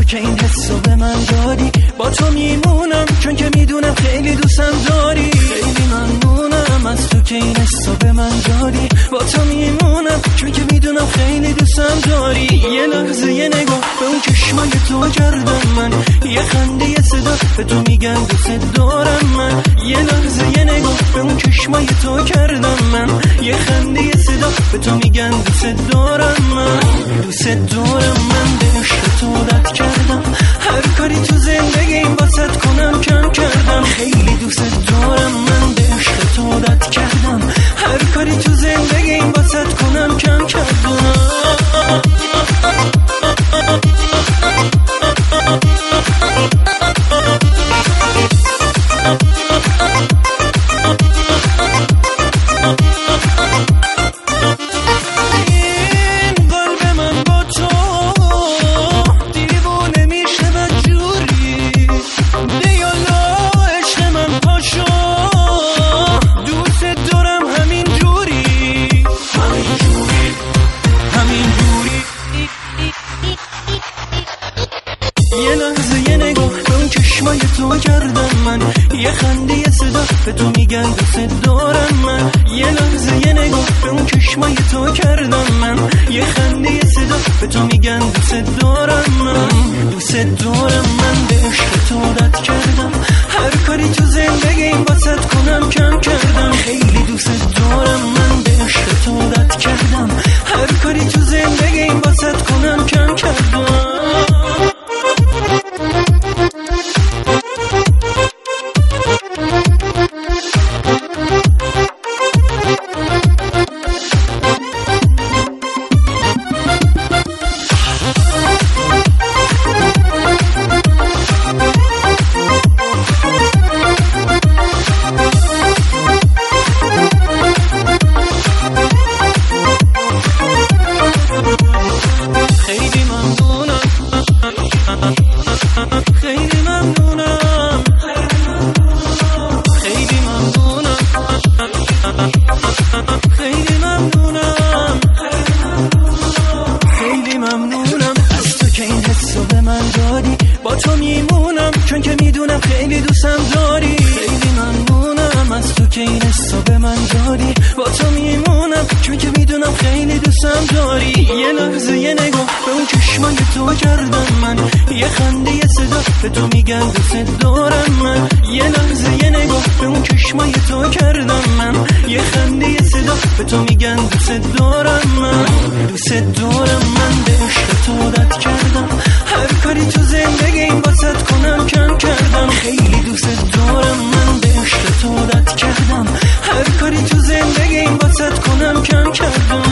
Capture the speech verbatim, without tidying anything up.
که این حسو به من دادی. با تو میمونم چون که میدونم خیلی دوستم داری. خیلی ممنونم از تو که این حسو به من دادی. با تو میمونم چون که میدونم خیلی دوستم داری. یه لحظه یه نگاه به اون چشمای تو کردم من، یه خنده یه صدا به تو میگن دوست دارم من. یه لحظه یه نگاه به اون چشمای تو کردم من، یه خنده یه صدا به تو میگن دوست دارم من. دوست دارم من به عشق تو عادت کردم، هر کاری تو زندگیم واسط کنم کم کردم. خیلی دوست دارم من به عشق تو عادت کردم، هر کاری تو زندگیم واسط کنم کم کردم. یه لحظه یه نگاه به اون چشمای تو کردم من، یه خنده یه صدا به تو میگن دوست دارم من. یه لحظه یه نگاه به اون چشمای تو کردم من، یه خنده یه صدا به تو میگن دوست دارم من. دوست دارم من به عشق تو عادت کردم، هر کاری تو زندگیم واسط کنم کم کردم. خیلی دوست دارم من به عشق تو عادت کردم، هر کاری تو زندگیم واسط کنم کم کردم. با تو میمونم چون که میدونم خیلی دوستم داری. خیلی ممنونم از تو که این حسو به من دادی. با تو میمونم چون که میدونم خیلی دوستم داری. یه لحظه یه نگاه به اون چشمای تو کردم من، یه خنده یه صدا به تو میگن دوست دارم من. یه لحظه یه نگاه به اون چشمای تو کردم من، یه خنده یه صدا به تو میگن دوست دارم من. دوست دارم من به عشق تو عادت کردم، هر کاری تو زندگیم واسط کنم کم کردم. خیلی دوست دارم من به عشق تو عادت کردم، هر کاری تو زندگیم واسط کنم کم کردم.